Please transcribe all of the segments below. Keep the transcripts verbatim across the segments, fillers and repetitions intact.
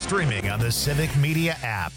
streaming on the Civic Media app.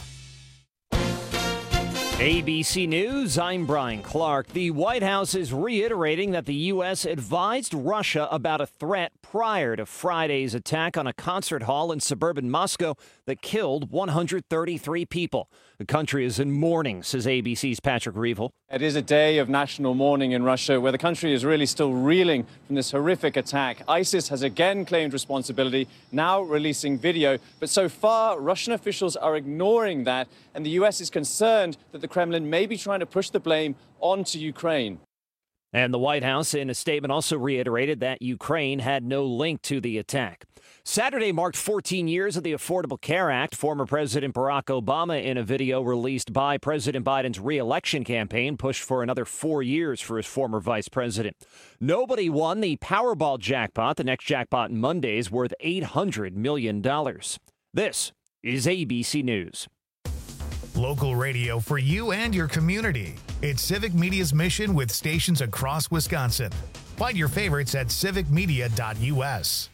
A B C News, I'm Brian Clark. The White House is reiterating that the U S advised Russia about a threat prior to Friday's attack on a concert hall in suburban Moscow that killed one hundred thirty-three people. The country is in mourning, says A B C's Patrick Reevell. It is a day of national mourning in Russia, where the country is really still reeling from this horrific attack. ISIS has again claimed responsibility, now releasing video. But so far, Russian officials are ignoring that, and the U S is concerned that the Kremlin may be trying to push the blame onto Ukraine. And the White House, in a statement, also reiterated that Ukraine had no link to the attack. Saturday marked fourteen years of the Affordable Care Act. Former President Barack Obama, in a video released by President Biden's re-election campaign, pushed for another four years for his former vice president. Nobody won the Powerball jackpot. The next jackpot Monday's worth eight hundred million dollars. This is A B C News. Local radio for you and your community. It's Civic Media's mission with stations across Wisconsin. Find your favorites at civic media dot U S.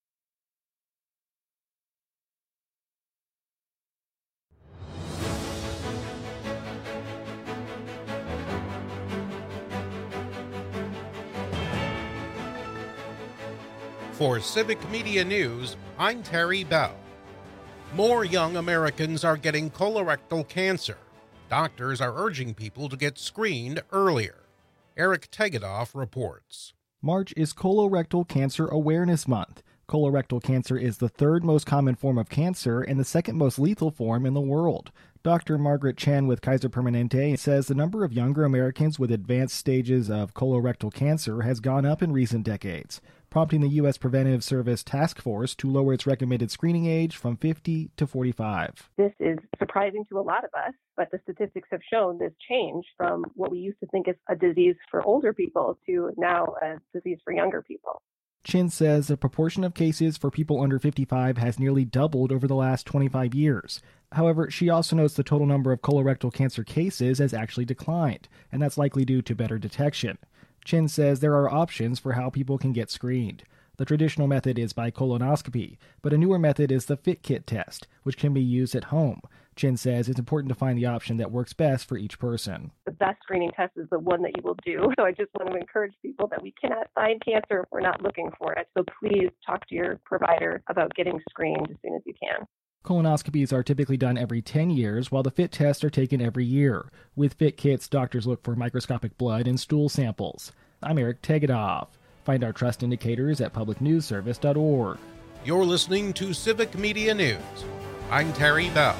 For Civic Media News, I'm Terry Bell. More young Americans are getting colorectal cancer. Doctors are urging people to get screened earlier. Eric Tegedoff reports. March is Colorectal Cancer Awareness Month. Colorectal cancer is the third most common form of cancer and the second most lethal form in the world. Doctor Margaret Chen with Kaiser Permanente says the number of younger Americans with advanced stages of colorectal cancer has gone up in recent decades, prompting the U S Preventive Service Task Force to lower its recommended screening age from fifty to forty-five. This is surprising to a lot of us, but the statistics have shown this change from what we used to think is a disease for older people to now a disease for younger people. Chin says the proportion of cases for people under fifty-five has nearly doubled over the last twenty-five years. However, she also notes the total number of colorectal cancer cases has actually declined, and that's likely due to better detection. Chin says there are options for how people can get screened. The traditional method is by colonoscopy, but a newer method is the FitKit test, which can be used at home. Chin says it's important to find the option that works best for each person. The best screening test is the one that you will do. So I just want to encourage people that we cannot find cancer if we're not looking for it. So please talk to your provider about getting screened as soon as you can. Colonoscopies are typically done every ten years, while the FIT tests are taken every year. With FIT kits, doctors look for microscopic blood and stool samples. I'm Eric Tegedoff. Find our trust indicators at public news service dot org. You're listening to Civic Media News. I'm Terry Bell.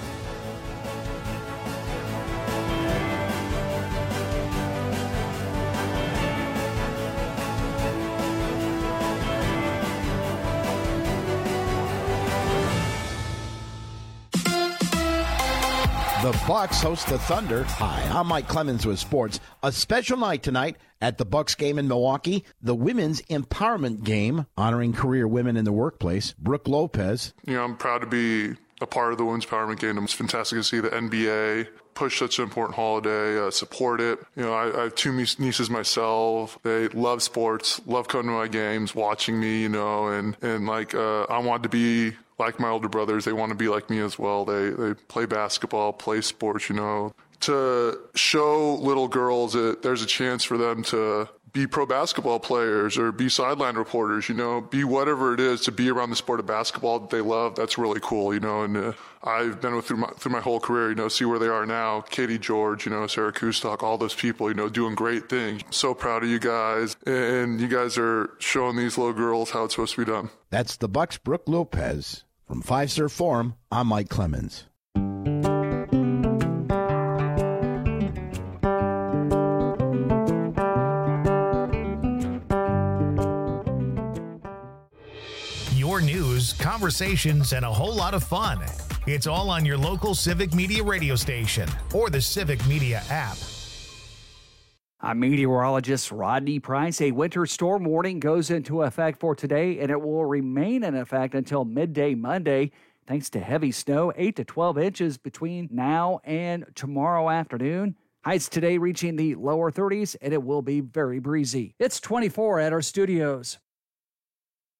The Bucks host the Thunder. Hi, I'm Mike Clemens with sports. A special night tonight at the Bucks game in Milwaukee. The women's empowerment game honoring career women in the workplace. Brooke Lopez. You know, I'm proud to be a part of the women's empowerment game. It's fantastic to see the N B A push such an important holiday, uh, support it. You know, I, I have two nieces myself. They love sports, love coming to my games, watching me, you know, and, and like, uh, I want to be like my older brothers. They want to be like me as well. They, they play basketball, play sports, you know, to show little girls that there's a chance for them to be pro basketball players or be sideline reporters, you know, be whatever it is to be around the sport of basketball that they love. That's really cool, you know, and uh, I've been with through my, through my whole career, you know, see where they are now. Katie George, you know, Sarah Kustok, all those people, you know, doing great things. So proud of you guys. And you guys are showing these little girls how it's supposed to be done. That's the Bucks' Brooke Lopez. From Five Star Forum, I'm Mike Clemens. Your news, conversations, and a whole lot of fun. It's all on your local Civic Media radio station or the Civic Media app. I'm meteorologist Rodney Price. A winter storm warning goes into effect for today, and it will remain in effect until midday Monday, thanks to heavy snow, eight to twelve inches between now and tomorrow afternoon. Highs today reaching the lower thirties, and it will be very breezy. It's twenty-four at our studios.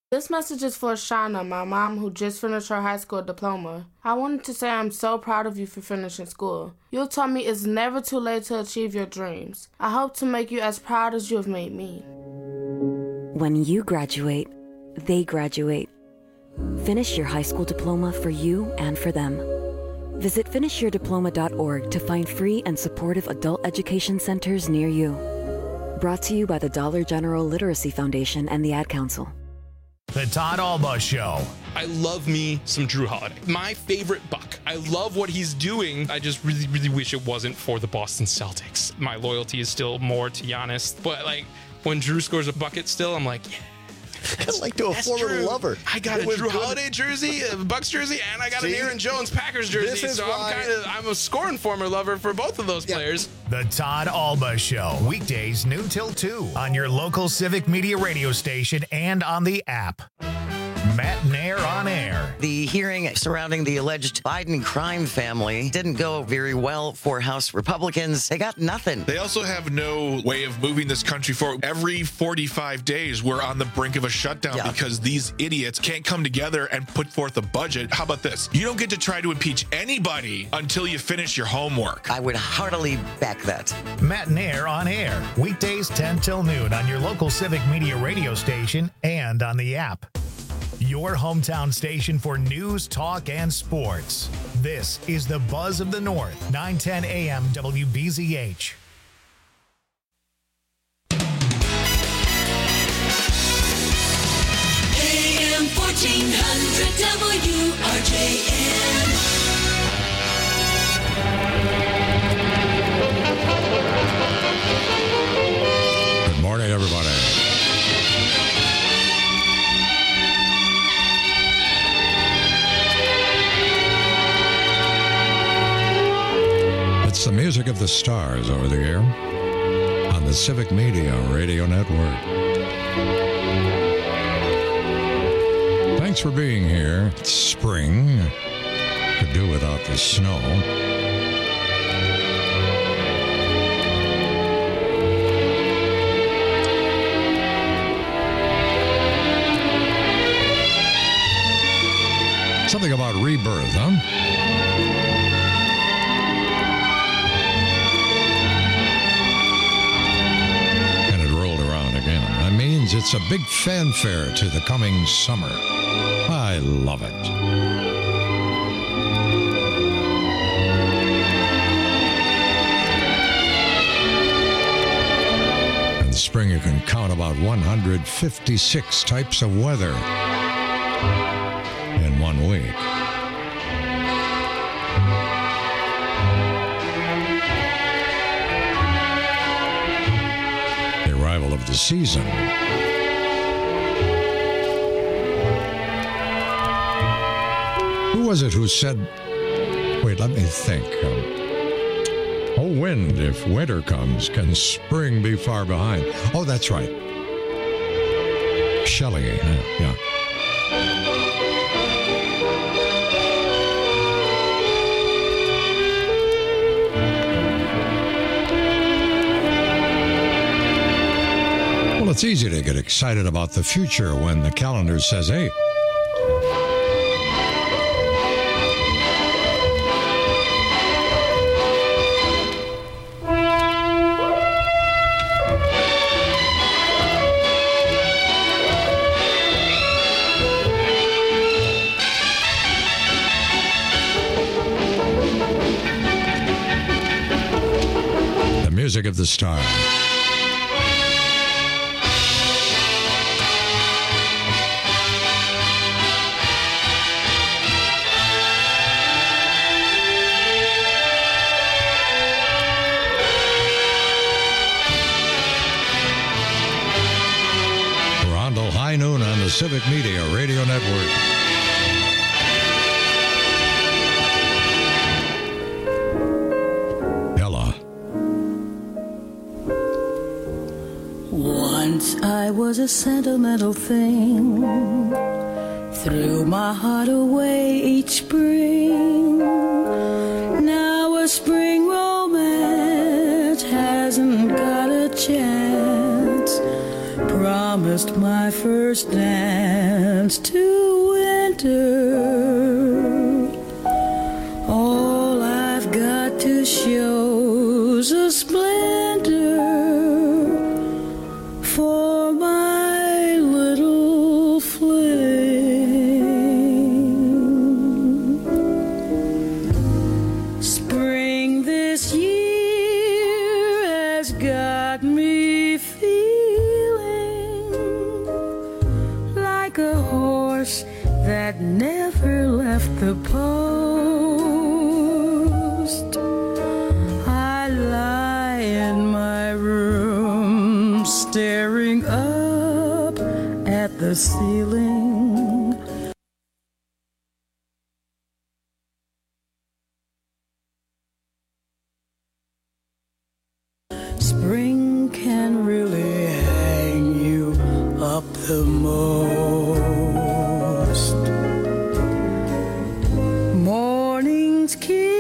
This message is for Shauna, my mom, who just finished her high school diploma. I wanted to say I'm so proud of you for finishing school. You taught me it's never too late to achieve your dreams. I hope to make you as proud as you have made me. When you graduate, they graduate. Finish your high school diploma for you and for them. Visit finish your diploma dot org to find free and supportive adult education centers near you. Brought to you by the Dollar General Literacy Foundation and the Ad Council. The Todd Alba Show. I love me some Drew Holiday. My favorite Buck. I love what he's doing. I just really, really wish it wasn't for the Boston Celtics. My loyalty is still more to Giannis. But, like, when Drew scores a bucket still, I'm like, yeah. Like to a That's former true. lover. I got It a was Drew good. Holiday jersey, a Bucks jersey, and I got See? an Aaron Jones Packers jersey. This is so why- I'm kind of I'm a scoring former lover for both of those Yeah. players. The Todd Alba Show. Weekdays noon till two on your local Civic Media radio station and on the app. Matt Nair on air. The hearing surrounding the alleged Biden crime family didn't go very well for House Republicans. They got nothing. They also have no way of moving this country forward. Every forty-five days, we're on the brink of a shutdown Yeah. because these idiots can't come together and put forth a budget. How about this? You don't get to try to impeach anybody until you finish your homework. I would heartily back that. Matt Nair on air. Weekdays ten till noon on your local Civic Media radio station and on the app. Your hometown station for news, talk, and sports. This is the Buzz of the North, nine ten A M W B Z H. A M fourteen hundred W R J M. Good morning, everybody. It's the music of the stars over the air on the Civic Media Radio Network. Thanks for being here. It's spring. Could do without the snow. Something about rebirth, huh? And it rolled around again. That means it's a big fanfare to the coming summer. I love it. In spring, you can count about one hundred fifty-six types of weather in one week. The arrival of the season. Who was it who said, wait, let me think. Um, oh, wind, if winter comes, can spring be far behind? Oh, that's right. Shelley, yeah. yeah. Well, it's easy to get excited about the future when the calendar says, hey, the music of the stars. Rondo High Noon on the Civic Media Radio Network. Ella. Once I was a sentimental thing, threw my heart away each spring. Now a spring romance hasn't got a chance. Promise promised my first dance to winter. All I've got to show's a splinter for my little flame. Spring this year has got me feeling like a horse that never left the post. I lie in my room staring up at the ceiling. Spring can really hang you up the most. Morning's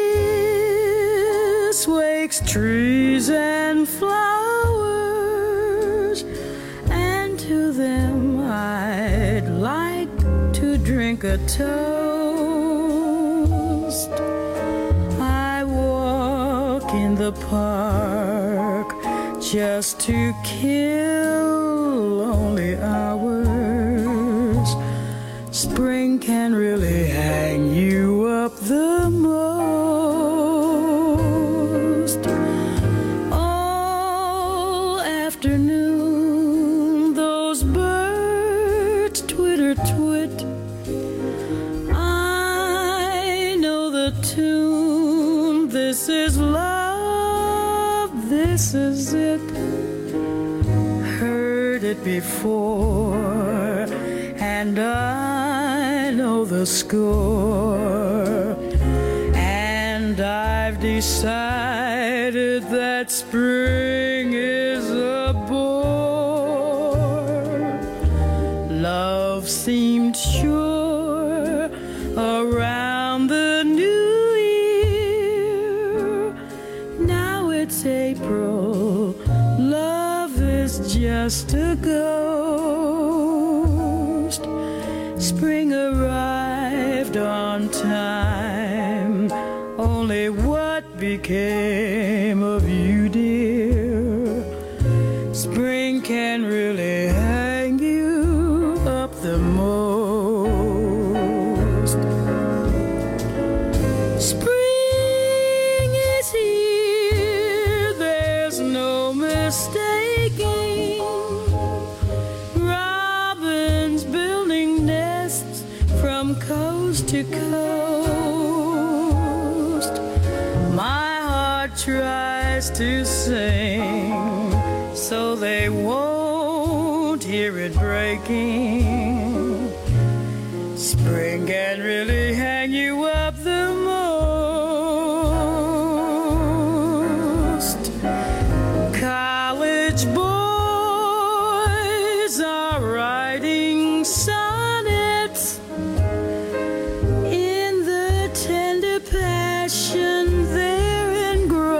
kiss wakes trees and flowers, and to them I'd like to drink a toast. I walk in the park just to kill lonely hours. Spring can really hang you up the most. All afternoon those birds twitter twit. I know the tune. This is love, this is it. Heard it before, and I know the score. And I've decided that spring is a bore. Love seemed sure around the new year. Now it's April, love is just a ghost. Spring arrived on time, only what became of you, dear? Spring can really hang you up the most. Spring is here, there's no mistaking. Robins building nests from coast to coast. My heart tries to sing so they won't hear it breaking. Spring can really hang you up the most. College boys are writing sonnets in the tender passion they're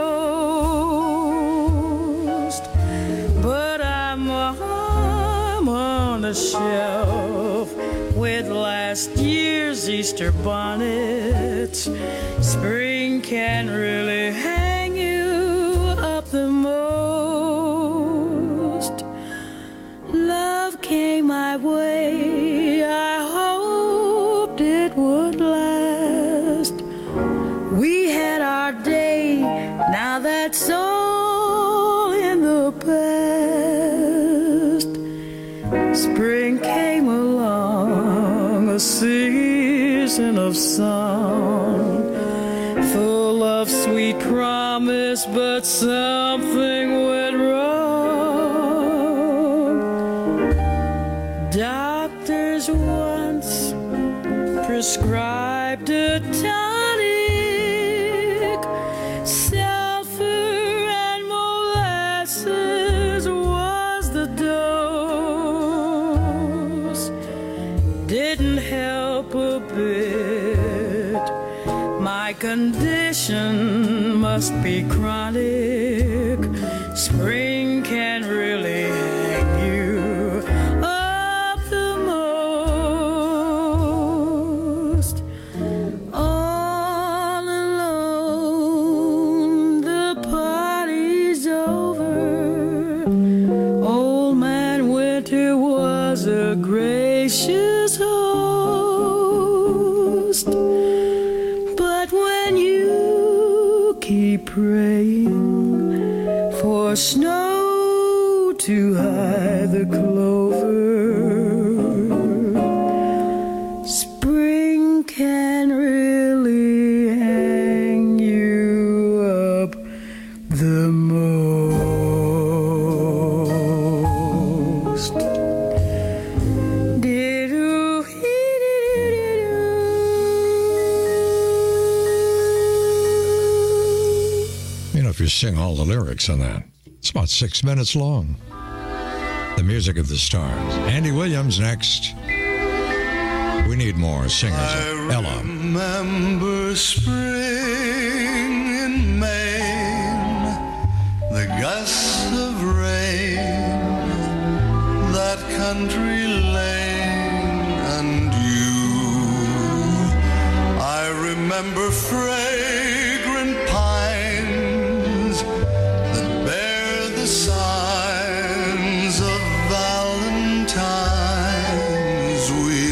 engrossed. But I'm, I'm on the shelf with last year's Easter bonnets. Spring can really hang you up the most. Love came my way, I hoped it would last. We had our day, now that's all in the past. Spring came along, a season of song, full of sweet promise, but something went wrong. Doctors once prescribed a tonic, sulfur and molasses was the dose. Didn't help a bit, my condition must be chronic. Spring can really hang you and you keep praying for snow to hide the clover. Spring can really hang you up the most. You know, if you sing all the lyrics on that, it's about six minutes long. The music of the stars. Andy Williams next. We need more singers. Ella. Remember spring in Maine, the gusts of rain, that country lane, and you. I remember fragrant pines that bear the signs of Valentine's we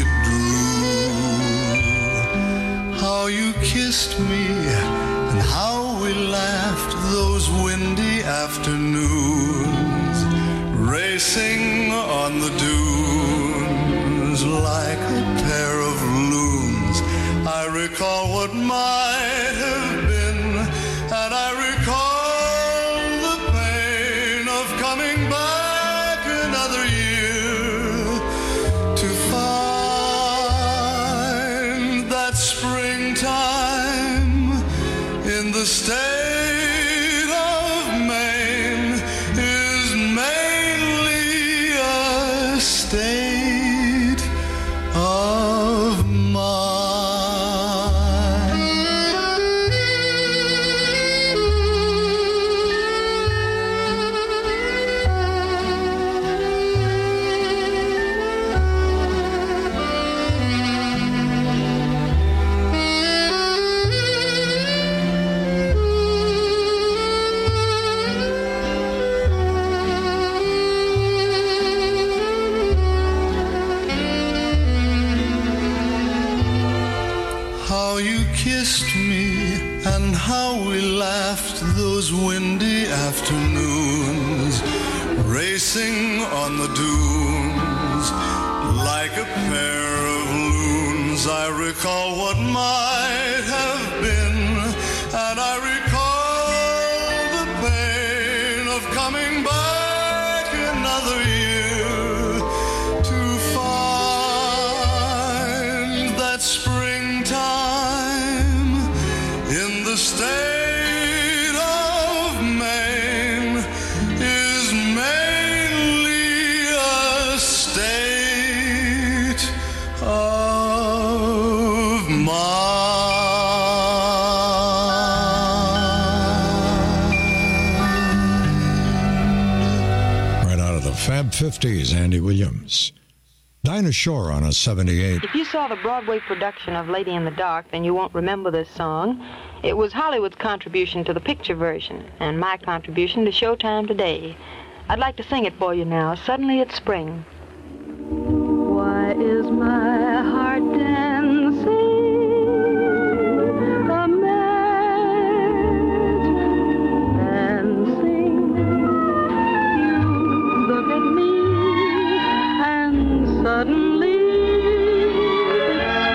drew. How you kissed me and how we laughed those windy afternoons, racing on the dunes like a pair of loons. I recall what might have been, and I recall the pain of coming back another year to find that springtime in the state of Maine is mainly a state of mind. How you kissed me and how we laughed those windy afternoons, racing on the dunes like a pair of loons. I recall what might have been, and I recall the pain of coming back another year to find that springtime in the state of Maine is mainly a state of mind. Right out of the Fab fifties, Andy Williams. Dinah Shore on a seventy-eight. If you saw the Broadway production of Lady in the Dark, then you won't remember this song. It was Hollywood's contribution to the picture version, and my contribution to Showtime today. I'd like to sing it for you now. Suddenly it's spring. Why is my heart dancing a magic dancing? You look at me and suddenly it's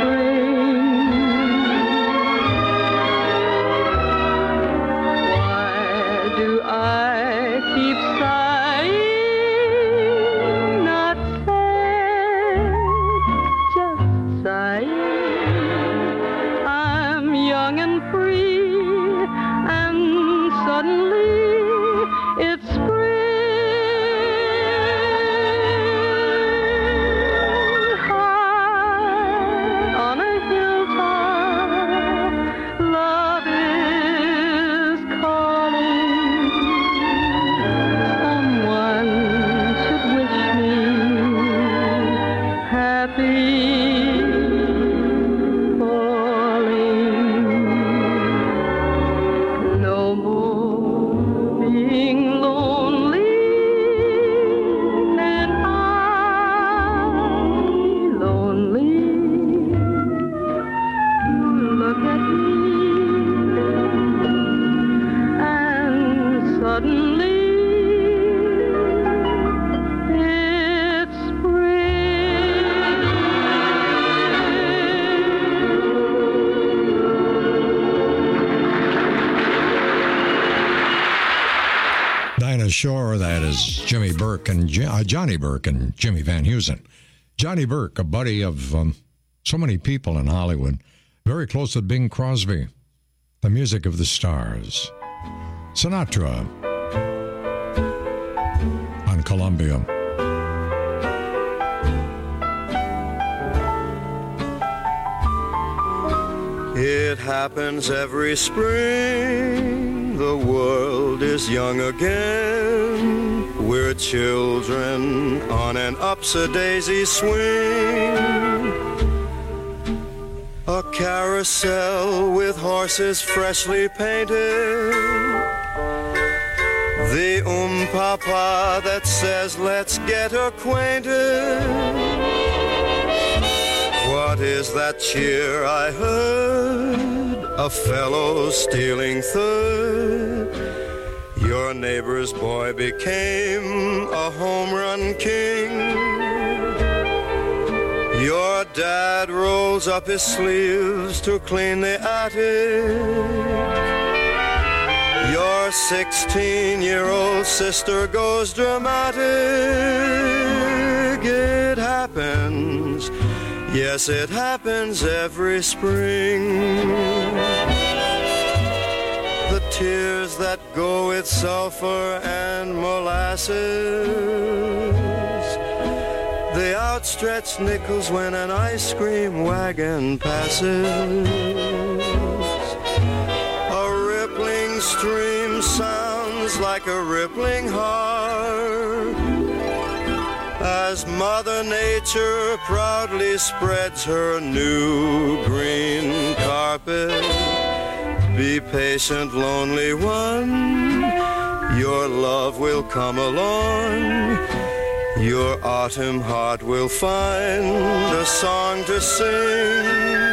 spring. Why do I keep sighing, not sad, just sighing? shore. That is Jimmy Burke and uh, Johnny Burke and Jimmy Van Heusen. Johnny Burke, a buddy of um, so many people in Hollywood, very close to Bing Crosby. The music of the stars. Sinatra on Columbia. It happens every spring, the world is young again. We're children on an upsy-daisy swing. A carousel with horses freshly painted. The um-papa that says, let's get acquainted. What is that cheer I heard? A fellow stealing third. Your neighbor's boy became a home run king. Your dad rolls up his sleeves to clean the attic. Your sixteen-year-old sister goes dramatic. It happens. Yes, it happens every spring. The tears that go with sulfur and molasses. The outstretched nickels when an ice cream wagon passes. A rippling stream sounds like a rippling heart. As Mother Nature proudly spreads her new green carpet. Be patient, lonely one, your love will come along. Your autumn heart will find a song to sing.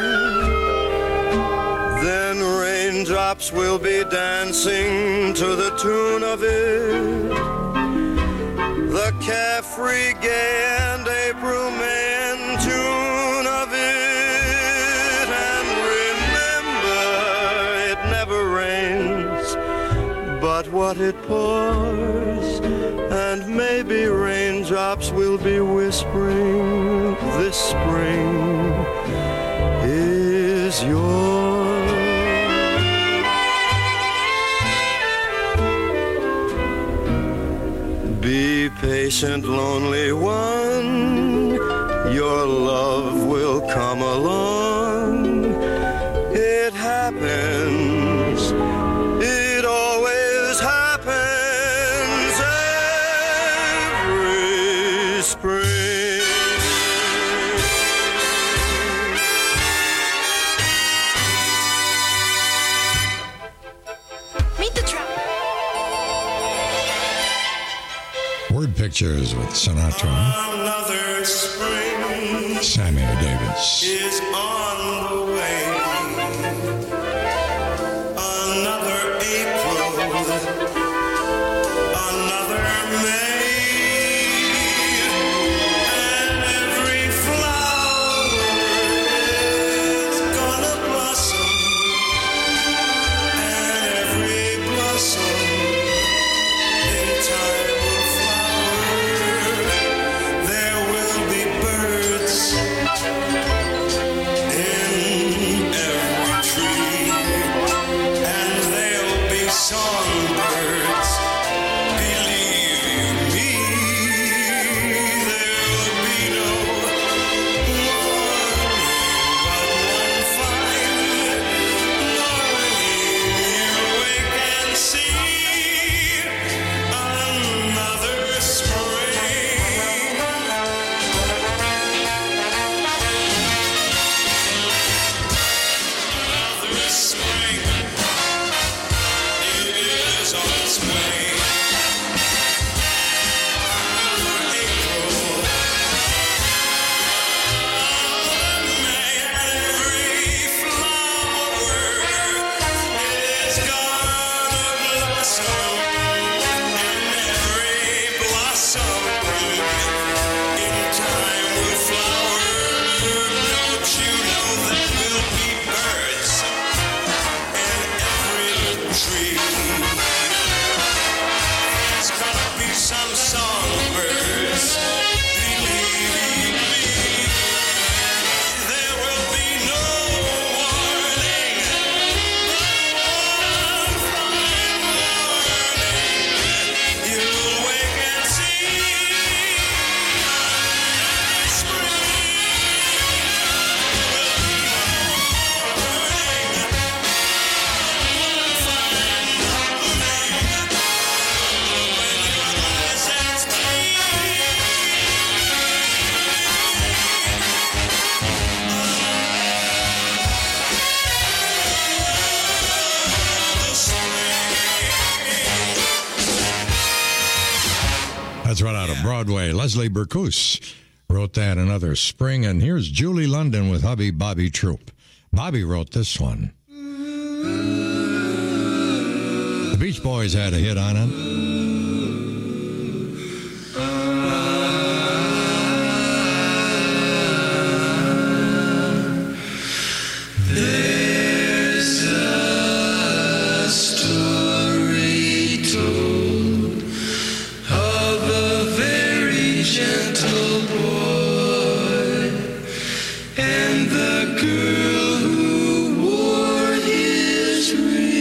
Then raindrops will be dancing to the tune of it. The carefree, gay, and April, May, and June of it. And remember, it never rains, but what it pours. And maybe raindrops will be whispering, this spring is yours. Be patient, lonely one, your love will come along. It happens, it always happens every spring. Meet the truck. Word Pictures with Sinatra. Another spring Sammy Davis. is on the way. Another April, another May, and every flower is gonna blossom, and every blossom in time will flower. There will be birds in out of Broadway. Leslie Berkus wrote that another spring. And here's Julie London with hubby Bobby Troop. Bobby wrote this one. The Beach Boys had a hit on it. There's a story told of a very gentle boy and the girl who wore his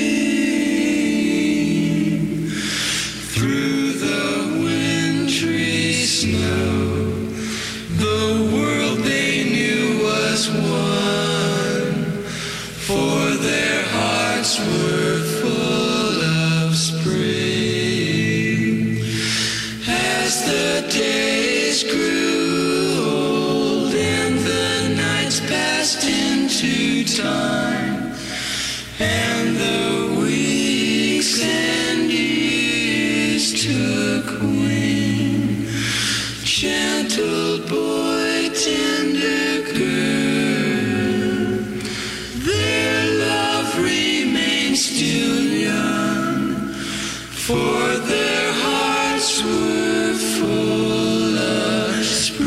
ring through the wintry snow. The world they knew was one, for their hearts were full of spring. As the days grew old and the nights passed into time, and the weeks and years took wing, gentle boy, tender girl, their love remains still young, for their hearts were full of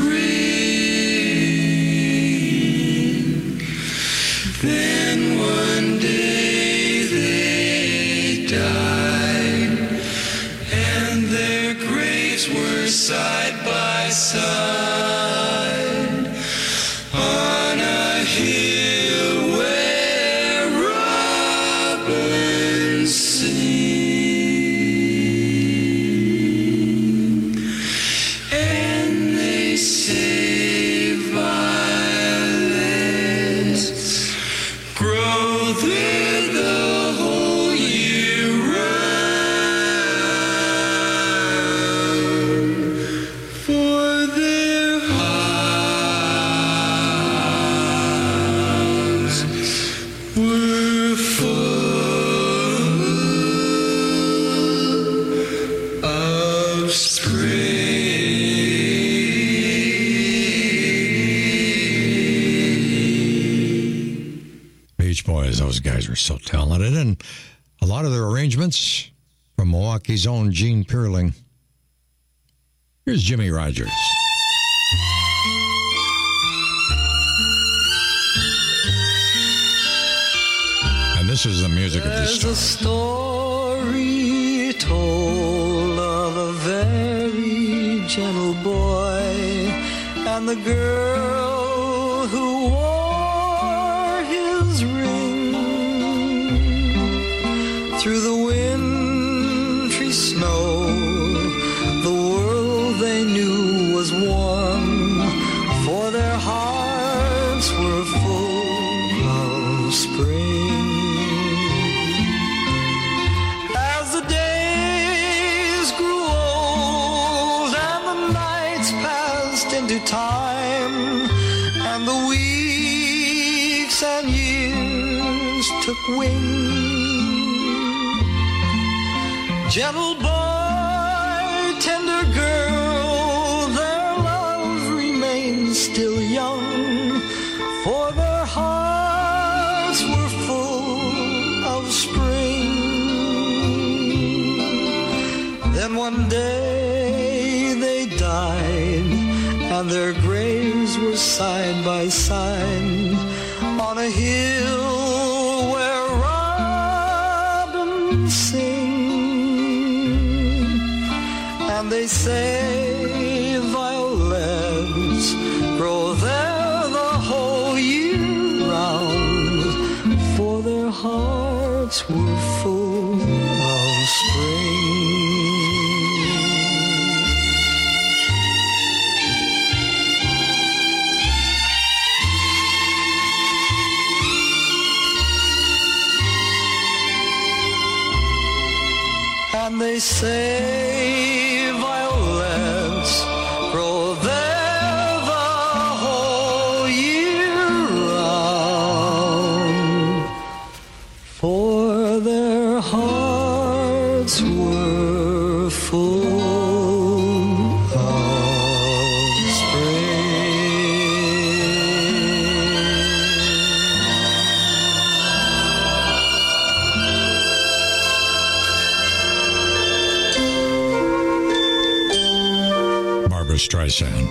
spring. Then one day they died, and their graves were side by side on a hill where robins sing, and they say violets grow there the whole year round, for their hearts were full of spring. Beach Boys, those guys were so talented. And a lot of their arrangements from Milwaukee's own Gene Pearling. Here's Jimmy Rogers. And this is the music of the There's a storm. story told of a very gentle boy and the girl who wore his ring through the wintry snow. The world they knew was warm, for their hearts were full of spring. As the days grew old and the nights passed into time, and the weeks and years took wing, gentle boy, tender girl, their love remains still young, for their hearts were full of spring. Then one day they died, and their graves were side by side on a hill where robins sing. And they say violets grow there the whole year round, for their hearts were full of spring. And they say violets grow there the whole year round, for their hearts were full of Streisand.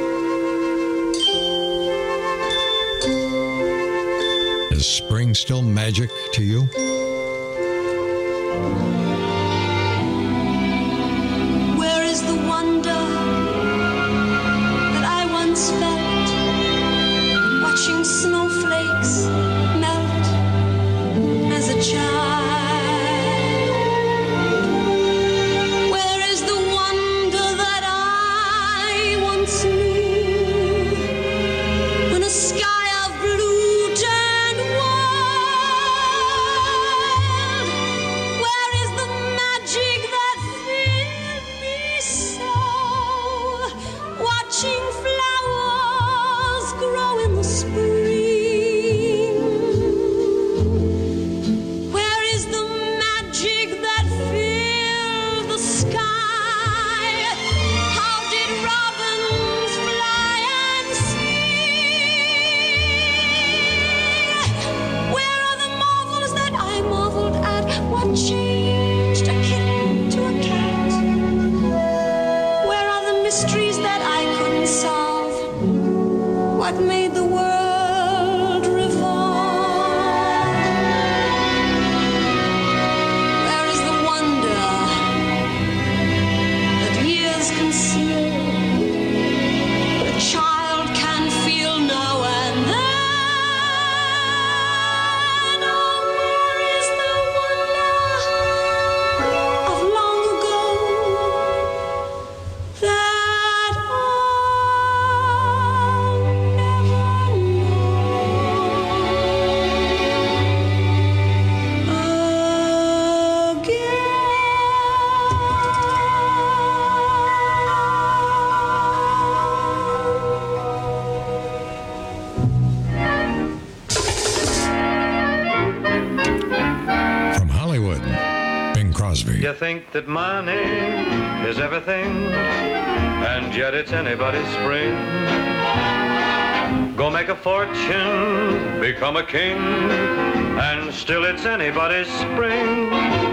Is spring still magic to you? Where is the wonder that I once felt watching snowflakes melt as a child? Where is the wonder that I once knew when a sky of blue turned wild? Where is the magic that filled me so, watching flowers grow in the spring? Where is the magic that filled the sky? How did robins fly and sing? Where are the marvels that I marveled at? What changed a kitten to a cat? Where are the mysteries that I couldn't solve? What made the world revolve? Where is the wonder that years conceal, that a child can feel now and then? Oh, where is the wonder of long ago that I'll never know From Hollywood, Bing Crosby. You think that money is everything, and yet it's anybody's spring. Go make a fortune, become a king, and still it's anybody's spring.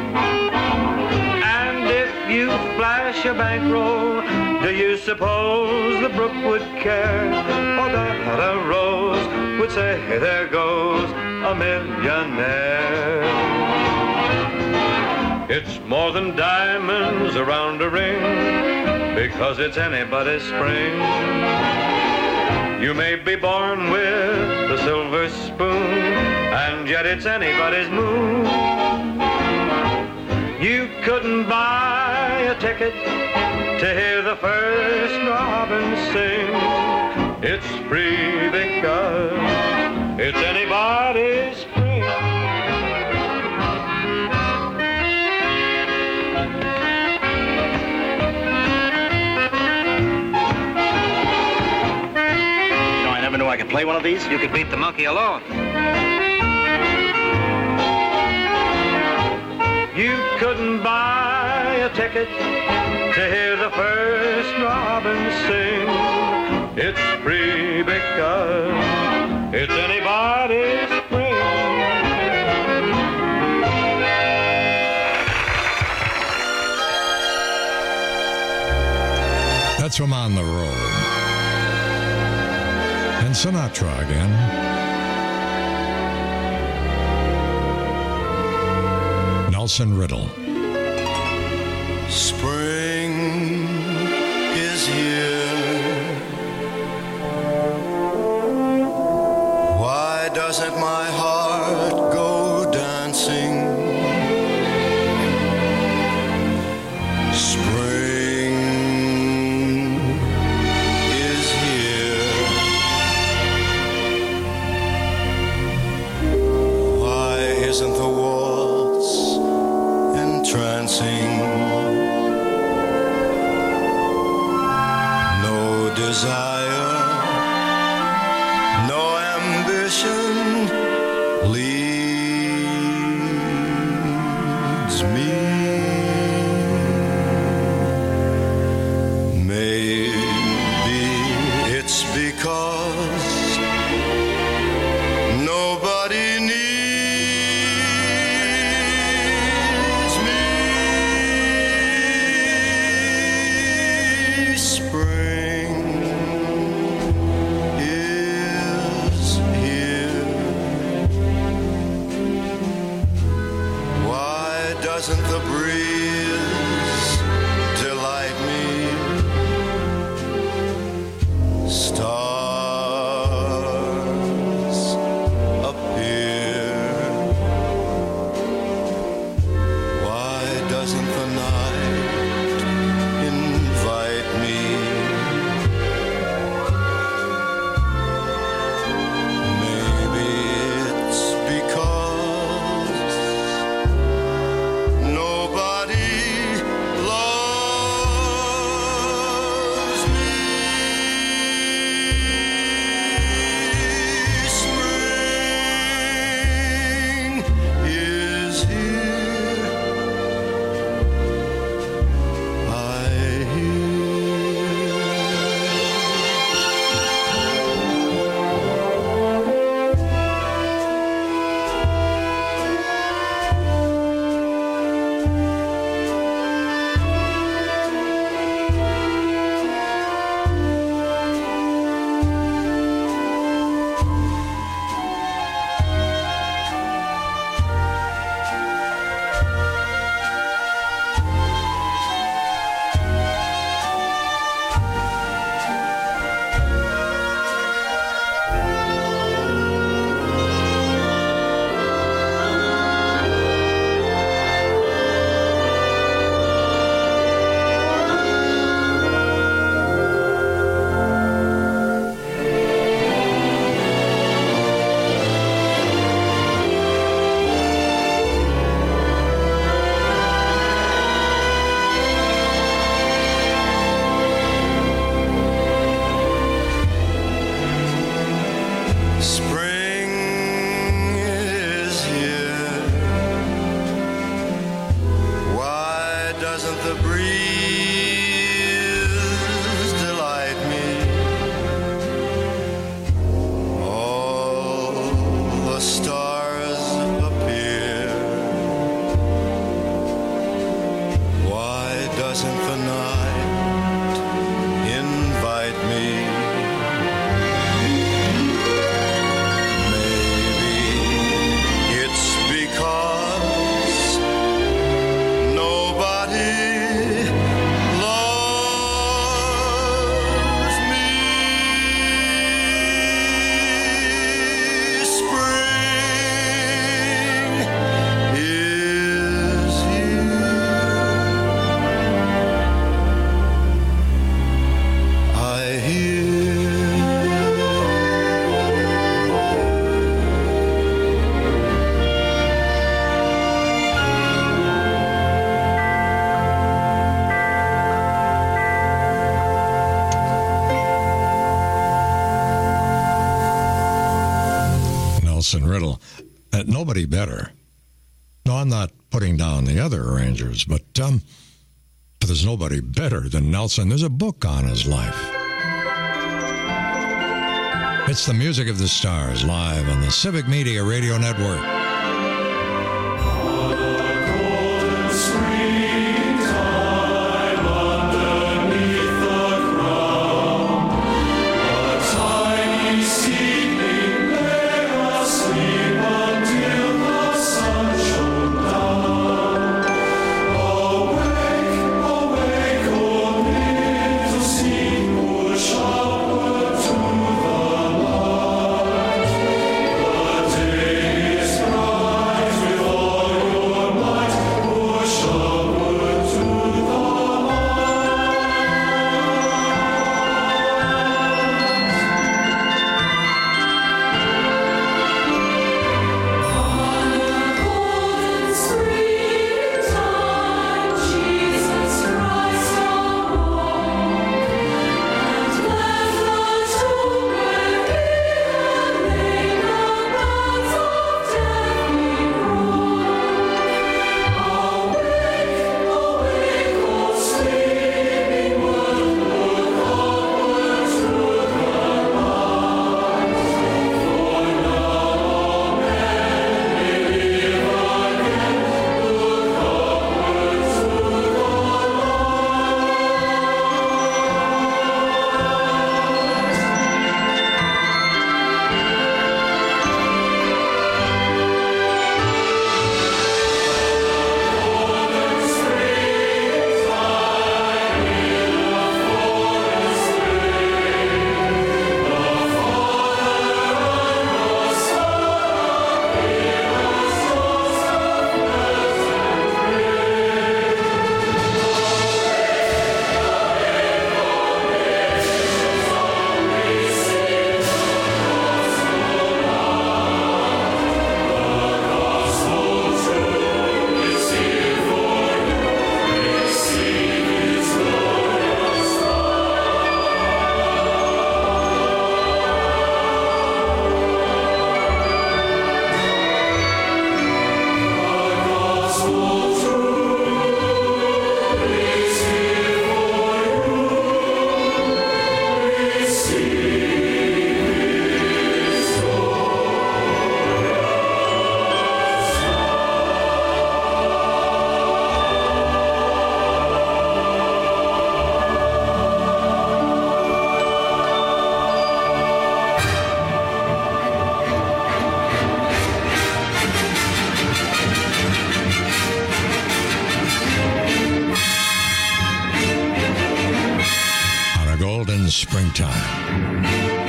And if you flash a bankroll, do you suppose the brook would care? Or that a rose would say, hey, there goes a millionaire. It's more than diamonds around a ring, because it's anybody's spring. You may be born with a silver spoon, and yet it's anybody's moon. You couldn't buy a ticket to hear the first robin sing. It's free because it's anybody's spring. Knew I could play one of these? You could beat the monkey alone. You couldn't buy a ticket to hear the first robin sing. It's free because it's anybody's spring. That's from On the Road. And Sinatra again. Nelson Riddle. Spring is here. Why doesn't my heart go dancing? Spring is here. Why isn't the waltz entrancing? No desire, no ambition leads me. Maybe it's because nobody needs me. Spring doesn't the breeze delight me? Stars appear. Why doesn't the night invite me? Maybe it's because nobody loves me. Spring is here. I Spring is here. Why doesn't the breeze delight me? All the stars appear. Why doesn't the night invite me? It's because nobody loves me. Spring is here. I hear. Nelson Riddle. Uh, nobody better. No, I'm not putting down the other arrangers, but um, but there's nobody better than Nelson. There's a book on his life. It's the Music of the Stars, live on the Civic Media Radio Network. Day is bright. springtime.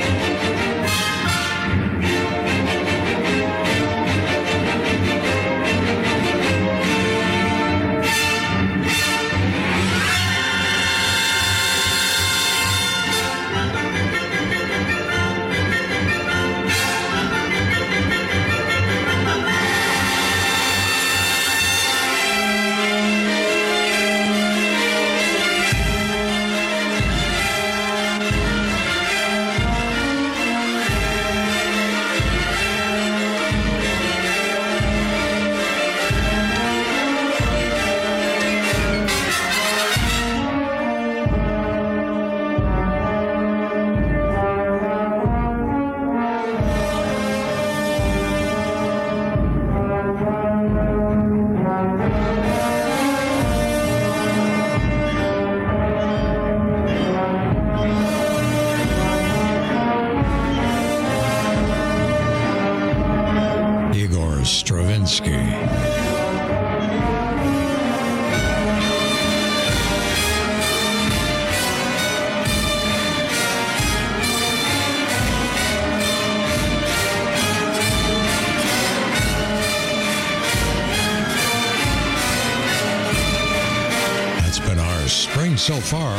So far.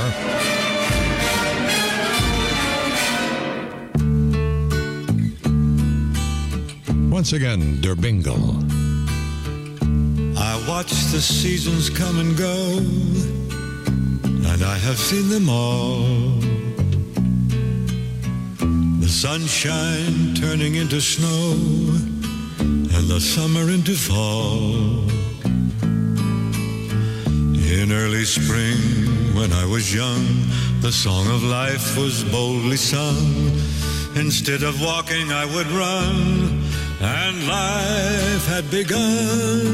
Once again, Der Bingle. I watch the seasons come and go, and I have seen them all. The sunshine turning into snow, and the summer into fall. In early spring, when I was young, the song of life was boldly sung. Instead of walking, I would run, and life had begun.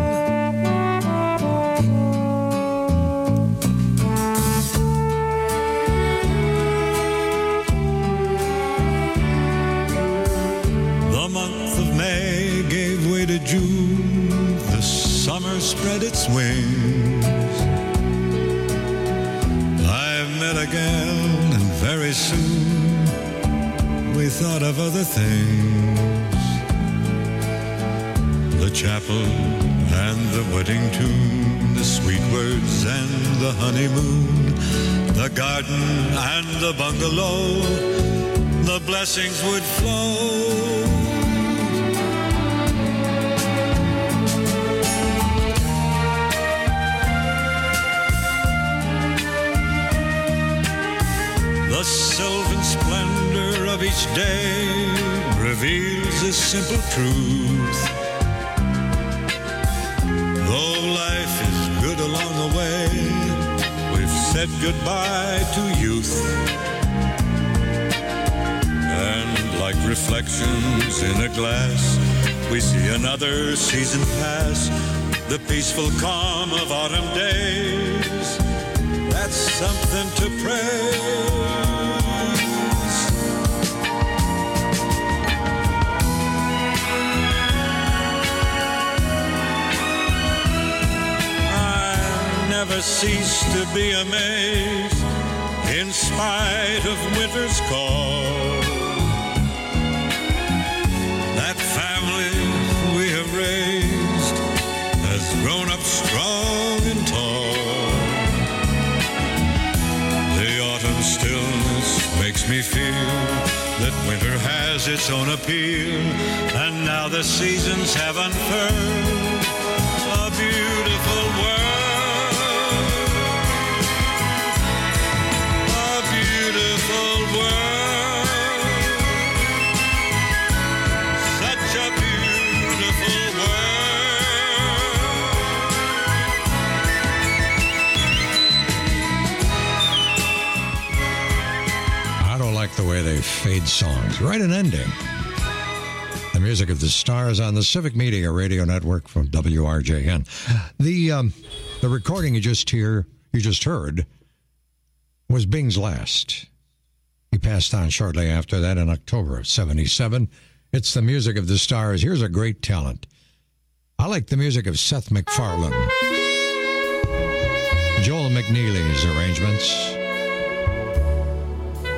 The month of May gave way to June. The summer spread its wings. Again, and very soon we thought of other things. The chapel and the wedding tune, the sweet words and the honeymoon, the garden and the bungalow, the blessings would flow. The sylvan splendor of each day reveals a simple truth. Though life is good along the way, we've said goodbye to youth. And like reflections in a glass, we see another season pass. The peaceful calm of autumn days, that's something to praise. I never cease to be amazed in spite of winter's call. That family we have raised has grown up strong and tall. The autumn stillness makes me feel that winter has its own appeal, and now the seasons have unfurled a beautiful world, a beautiful world, such a beautiful I don't like the way they fade songs. Write an ending. The music of the stars on the Civic Media Radio Network from W R J N. The um, the recording you just hear, you just heard, was Bing's last. He passed on shortly after that in October of seventy-seven. It's the music of the stars. Here's a great talent. I like the music of Seth MacFarlane, Joel McNeely's arrangements.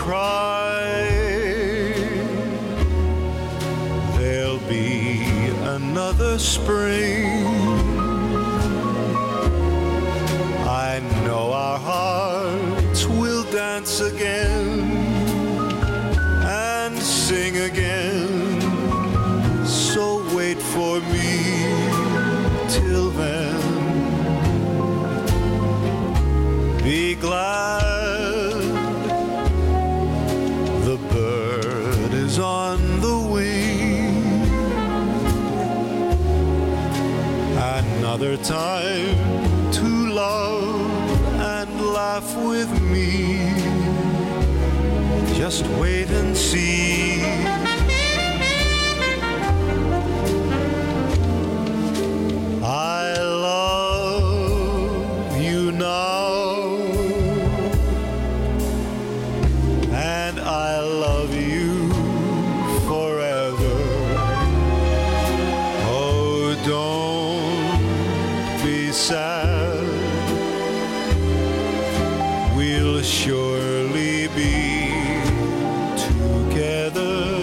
cry. There'll be another spring. I know our hearts will dance again and sing again. So wait for me till then. Be glad the bird is on the wing. Another time to love and laugh with me. Just wait and see. I love you now, and I love you forever. Oh, don't be sad. We'll surely be together,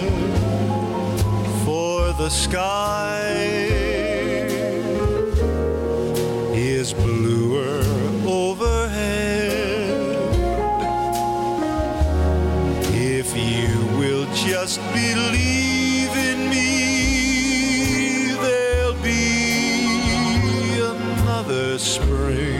for the sky is bluer overhead. If you will just believe in me, there'll be another spring.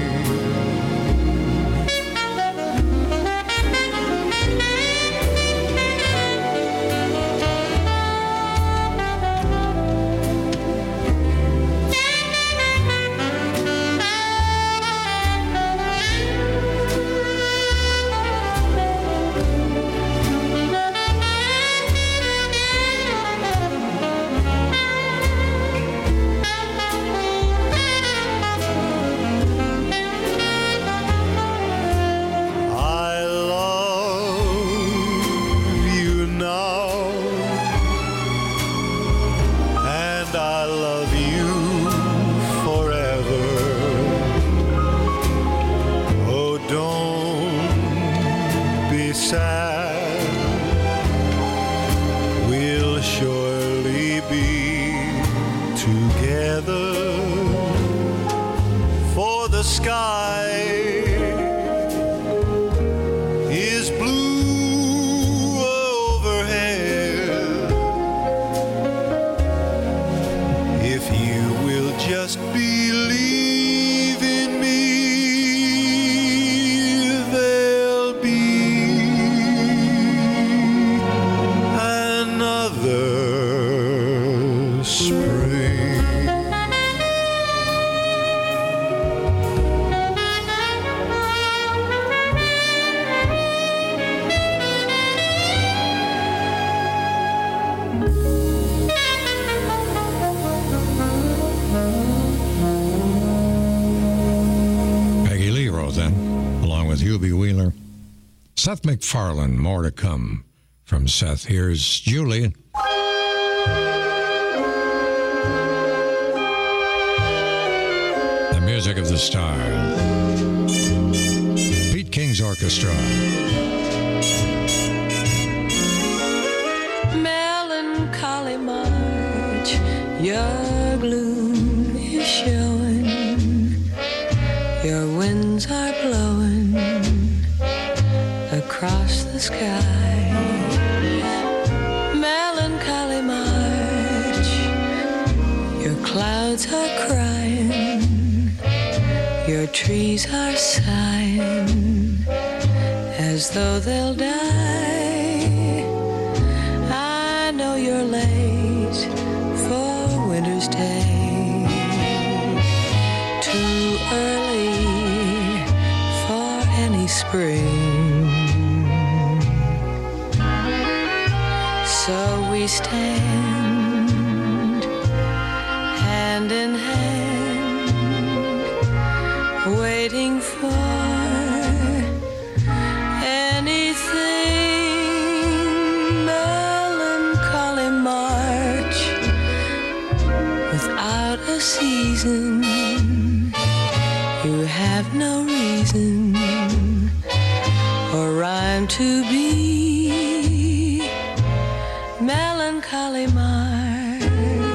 Seth MacFarlane, more to come from Seth. Here's Julie. The music of the stars. Pete King's Orchestra. Melancholy March, your gloom is showing, your winds are blowing across the sky. Melancholy March, your clouds are crying, your trees are sighing as though they'll die. I know you're late for winter's day, too early for any spring. So we stand hand in hand, waiting for anything. Melancholy March, without a season, you have no reason or rhyme to be melancholy March,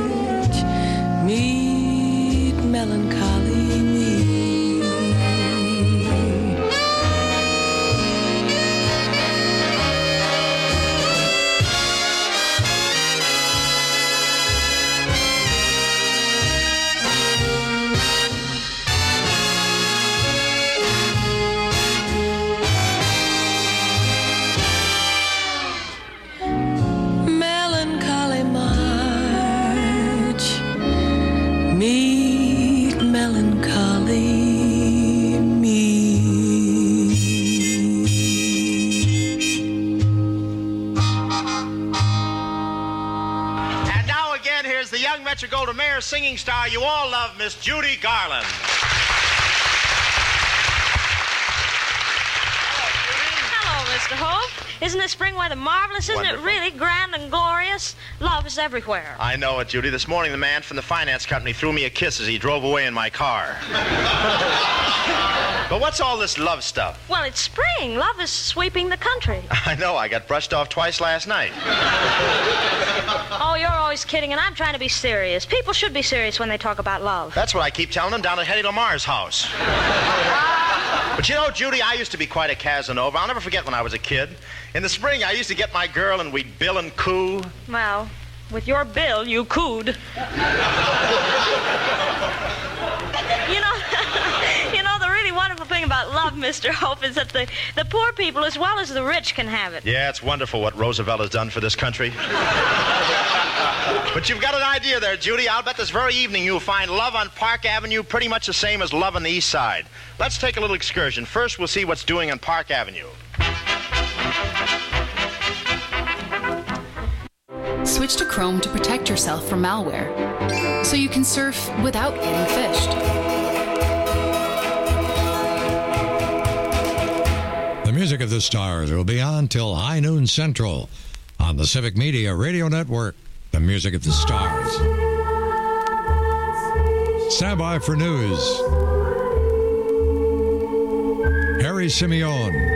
meet melancholy me. Melancholy March, meet melancholy me. And now again, here's the young Metro-Goldwyn-Mayer singing star you all love, Miss Judy Garland. Hello, Mister Hope. Isn't this spring weather marvelous? Isn't Wonderful. it really grand and glorious? Love is everywhere. I know it, Judy. This morning, the man from the finance company threw me a kiss as he drove away in my car. But what's all this love stuff? Well, it's spring. Love is sweeping the country. I know. I got brushed off twice last night. Oh, you're always kidding, and I'm trying to be serious. People should be serious when they talk about love. That's what I keep telling them down at Hedy Lamar's house. But you know, Judy, I used to be quite a Casanova. I'll never forget when I was a kid. In the spring, I used to get my girl and we'd bill and coo. Well, with your bill, you cooed. You know, you know, the really wonderful thing about love, Mister Hope, is that the, the poor people as well as the rich can have it. Yeah, it's wonderful what Roosevelt has done for this country. But you've got an idea there, Judy. I'll bet this very evening you'll find love on Park Avenue pretty much the same as love on the East Side. Let's take a little excursion. First, we'll see what's doing on Park Avenue. Switch to Chrome to protect yourself from malware, so you can surf without getting phished. The music of the stars will be on till high noon central on the Civic Media Radio Network. The music of the stars. Stand by for news. Harry Simeon.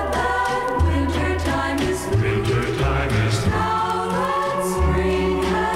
Winter time is now that spring has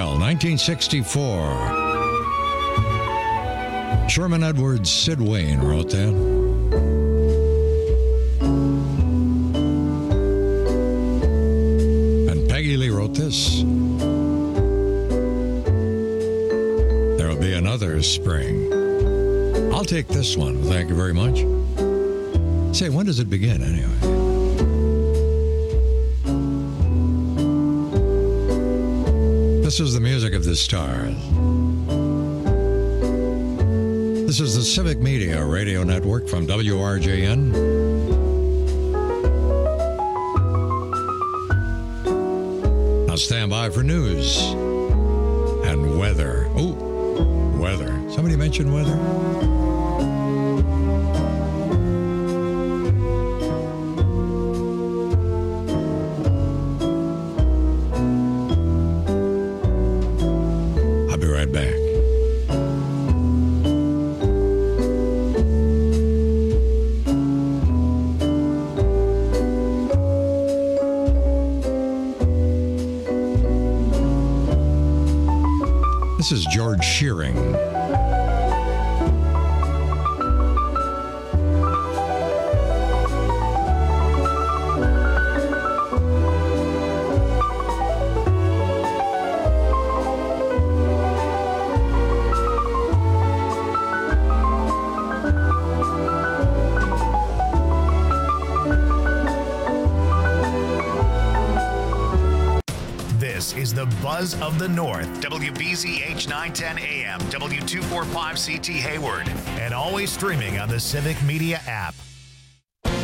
Well, nineteen sixty-four. Sherman Edwards, Sid Wayne wrote that. And Peggy Lee wrote this. There'll be another spring. I'll take this one. Thank you very much. Say, when does it begin anyway? This is the music of the stars. This is the Civic Media Radio Network from W R J N. Now stand by for news and weather. Oh, weather. Somebody mentioned weather? I'll be right back. This is George Shearing. This is the Buzz of the North, W B Z H nine ten A M, W two forty-five C T Hayward, and always streaming on the Civic Media app.